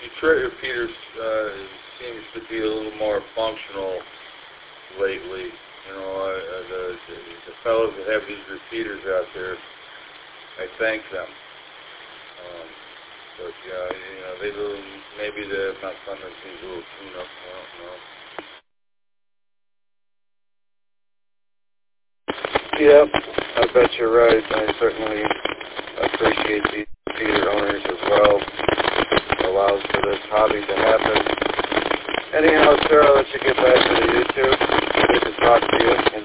Detroit repeaters seems to be a little more functional lately. You know, the fellows that have these repeaters out there, I thank them. But yeah, you know, maybe the Thunder needs a little tune-up. I don't know. Yep, I bet you're right. I certainly appreciate the theater owners as well. It allows for this hobby to happen. Anyhow, sir, I'll let you get back to the YouTube. Good to talk to you, and